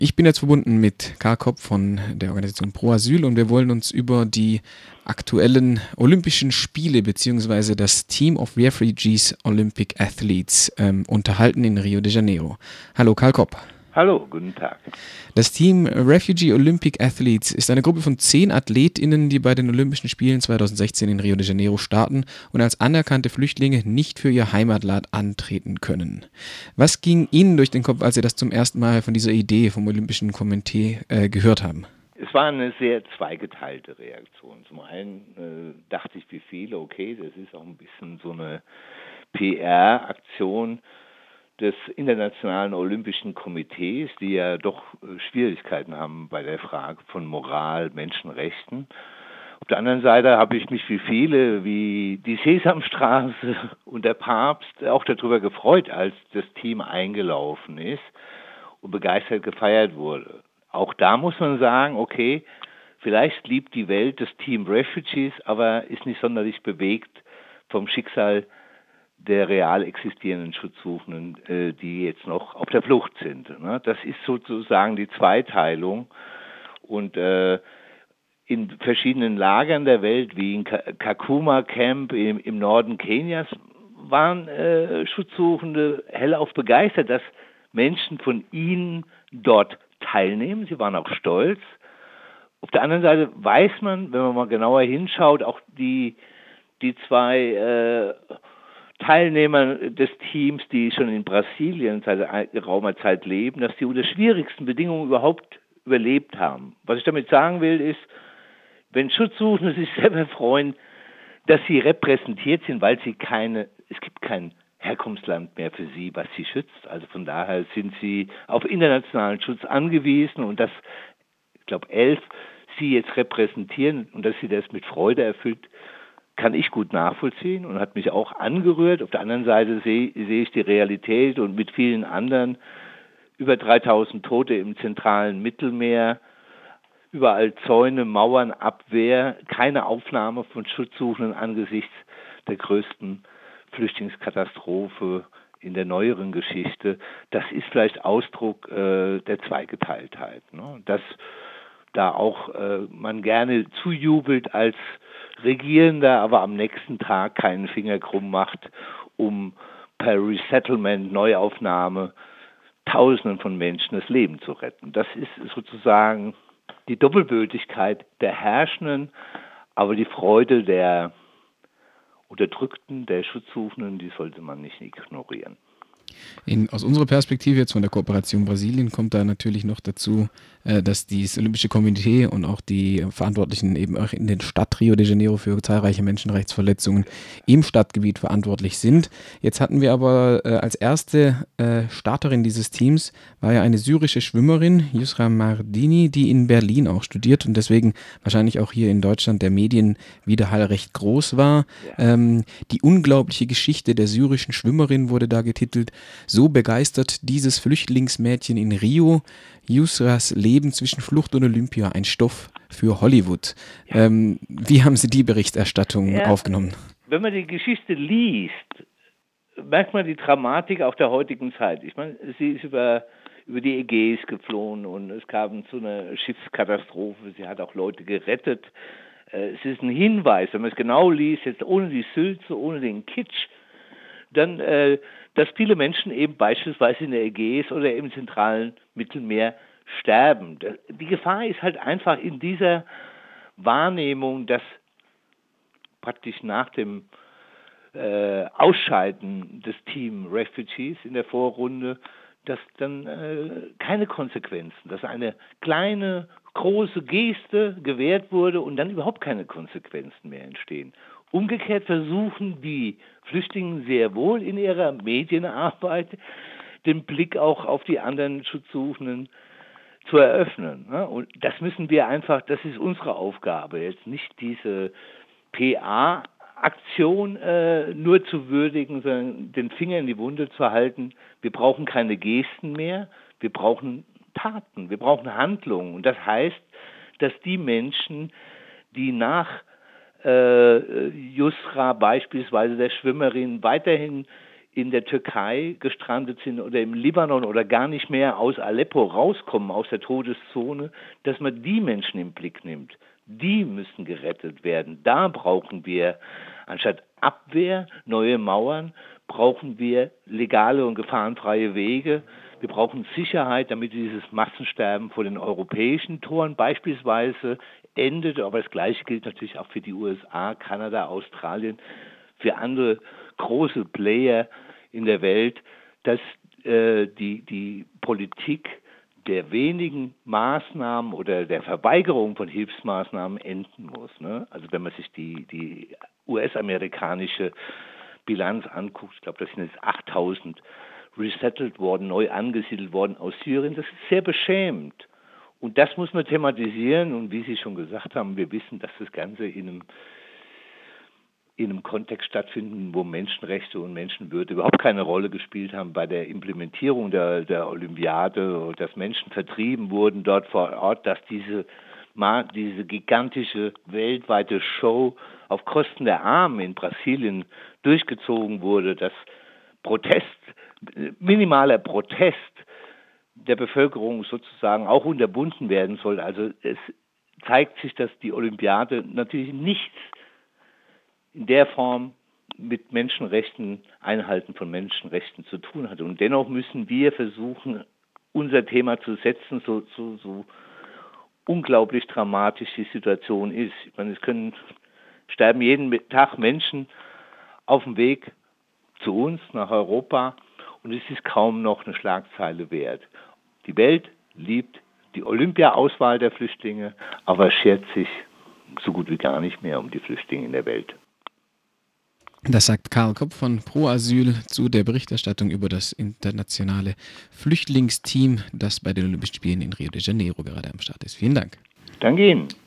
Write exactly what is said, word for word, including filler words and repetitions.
Ich bin jetzt verbunden mit Karl Kopp von der Organisation Pro Asyl und wir wollen uns über die aktuellen Olympischen Spiele bzw. das Team of Refugees Olympic Athletes ähm, unterhalten in Rio de Janeiro. Hallo Karl Kopp. Hallo, guten Tag. Das Team Refugee Olympic Athletes ist eine Gruppe von zehn AthletInnen, die bei den Olympischen Spielen zweitausendsechzehn in Rio de Janeiro starten und als anerkannte Flüchtlinge nicht für ihr Heimatland antreten können. Was ging Ihnen durch den Kopf, als Sie das zum ersten Mal von dieser Idee vom Olympischen Komitee äh, gehört haben? Es war eine sehr zweigeteilte Reaktion. Zum einen äh, dachte ich wie viele, okay, das ist auch ein bisschen so eine P R-Aktion des Internationalen Olympischen Komitees, die ja doch äh, Schwierigkeiten haben bei der Frage von Moral, Menschenrechten. Auf der anderen Seite habe ich mich wie viele, wie die Sesamstraße und der Papst, auch darüber gefreut, als das Team eingelaufen ist und begeistert gefeiert wurde. Auch da muss man sagen, okay, vielleicht liebt die Welt das Team Refugees, aber ist nicht sonderlich bewegt vom Schicksal der real existierenden Schutzsuchenden, äh, die jetzt noch auf der Flucht sind. Ne? Das ist sozusagen die Zweiteilung. Und äh, in verschiedenen Lagern der Welt, wie in Kakuma Camp im, im Norden Kenias, waren äh, Schutzsuchende hellauf begeistert, dass Menschen von ihnen dort teilnehmen. Sie waren auch stolz. Auf der anderen Seite weiß man, wenn man mal genauer hinschaut, auch die, die zwei äh, Teilnehmer des Teams, die schon in Brasilien seit geraumer Zeit leben, dass sie unter schwierigsten Bedingungen überhaupt überlebt haben. Was ich damit sagen will, ist, wenn Schutzsuchende sich selber freuen, dass sie repräsentiert sind, weil sie keine, es gibt kein Herkunftsland mehr für sie, was sie schützt. Also von daher sind sie auf internationalen Schutz angewiesen und dass, ich glaube, elf sie jetzt repräsentieren und dass sie das mit Freude erfüllt, kann ich gut nachvollziehen und hat mich auch angerührt. Auf der anderen Seite sehe, sehe ich die Realität und mit vielen anderen über dreitausend Tote im zentralen Mittelmeer, überall Zäune, Mauern, Abwehr, keine Aufnahme von Schutzsuchenden angesichts der größten Flüchtlingskatastrophe in der neueren Geschichte. Das ist vielleicht Ausdruck äh, der Zweigeteiltheit. Ne? Dass da auch äh, man gerne zujubelt als Regierender, aber am nächsten Tag keinen Finger krumm macht, um per Resettlement, Neuaufnahme, Tausenden von Menschen das Leben zu retten. Das ist sozusagen die Doppelbödigkeit der Herrschenden, aber die Freude der Unterdrückten, der Schutzsuchenden, die sollte man nicht ignorieren. In, aus unserer Perspektive jetzt von der Kooperation Brasilien kommt da natürlich noch dazu, äh, dass das Olympische Komitee und auch die Verantwortlichen eben auch in der Stadt Rio de Janeiro für zahlreiche Menschenrechtsverletzungen im Stadtgebiet verantwortlich sind. Jetzt hatten wir aber äh, als erste äh, Starterin dieses Teams war ja eine syrische Schwimmerin, Yusra Mardini, die in Berlin auch studiert und deswegen wahrscheinlich auch hier in Deutschland der Medienwiderhall recht groß war. Ja. Ähm, die unglaubliche Geschichte der syrischen Schwimmerin wurde da getitelt. So begeistert dieses Flüchtlingsmädchen in Rio, Yusras Leben zwischen Flucht und Olympia, ein Stoff für Hollywood. Ja. Ähm, wie haben Sie die Berichterstattung ja. aufgenommen? Wenn man die Geschichte liest, merkt man die Dramatik auch der heutigen Zeit. Ich meine, sie ist über, über die Ägäis geflohen und es kam zu einer Schiffskatastrophe. Sie hat auch Leute gerettet. Es ist ein Hinweis, wenn man es genau liest, jetzt ohne die Sülze, ohne den Kitsch, dann, äh, dass viele Menschen eben beispielsweise in der Ägäis oder im zentralen Mittelmeer sterben. Die Gefahr ist halt einfach in dieser Wahrnehmung, dass praktisch nach dem äh, Ausscheiden des Team Refugees in der Vorrunde, dass dann äh, keine Konsequenzen, dass eine kleine, große Geste gewährt wurde und dann überhaupt keine Konsequenzen mehr entstehen. Umgekehrt versuchen die Flüchtlinge sehr wohl in ihrer Medienarbeit den Blick auch auf die anderen Schutzsuchenden zu eröffnen. Und das müssen wir einfach, das ist unsere Aufgabe, jetzt nicht diese P R-Aktion äh, nur zu würdigen, sondern den Finger in die Wunde zu halten. Wir brauchen keine Gesten mehr, wir brauchen Taten, wir brauchen Handlungen. Und das heißt, dass die Menschen, die nach Äh, Yusra beispielsweise, der Schwimmerin, weiterhin in der Türkei gestrandet sind oder im Libanon oder gar nicht mehr aus Aleppo rauskommen, aus der Todeszone, dass man die Menschen im Blick nimmt. Die müssen gerettet werden. Da brauchen wir anstatt Abwehr, neue Mauern, brauchen wir legale und gefahrenfreie Wege. Wir brauchen Sicherheit, damit dieses Massensterben vor den europäischen Toren beispielsweise endet. Aber das Gleiche gilt natürlich auch für die U S A, Kanada, Australien, für andere große Player in der Welt, dass äh, die, die Politik der wenigen Maßnahmen oder der Verweigerung von Hilfsmaßnahmen enden muss. Ne? Also wenn man sich die, die U S-amerikanische Bilanz anguckt, ich glaube, das sind jetzt achttausend resettled worden, neu angesiedelt worden aus Syrien, das ist sehr beschämend. Und das muss man thematisieren und wie Sie schon gesagt haben, wir wissen, dass das Ganze in einem in einem Kontext stattfinden, wo Menschenrechte und Menschenwürde überhaupt keine Rolle gespielt haben bei der Implementierung der, der Olympiade, dass Menschen vertrieben wurden dort vor Ort, dass diese, diese gigantische weltweite Show auf Kosten der Armen in Brasilien durchgezogen wurde, dass Protest, minimaler Protest der Bevölkerung sozusagen auch unterbunden werden soll. Also es zeigt sich, dass die Olympiade natürlich nichts in der Form mit Menschenrechten, Einhalten von Menschenrechten zu tun hat. Und dennoch müssen wir versuchen, unser Thema zu setzen, so, so, so unglaublich dramatisch die Situation ist. Ich meine, es können sterben jeden Tag Menschen auf dem Weg zu uns, nach Europa, und es ist kaum noch eine Schlagzeile wert. Die Welt liebt die Olympia-Auswahl der Flüchtlinge, aber schert sich so gut wie gar nicht mehr um die Flüchtlinge in der Welt. Das sagt Karl Kopp von Pro Asyl zu der Berichterstattung über das internationale Flüchtlingsteam, das bei den Olympischen Spielen in Rio de Janeiro gerade am Start ist. Vielen Dank. Danke Ihnen.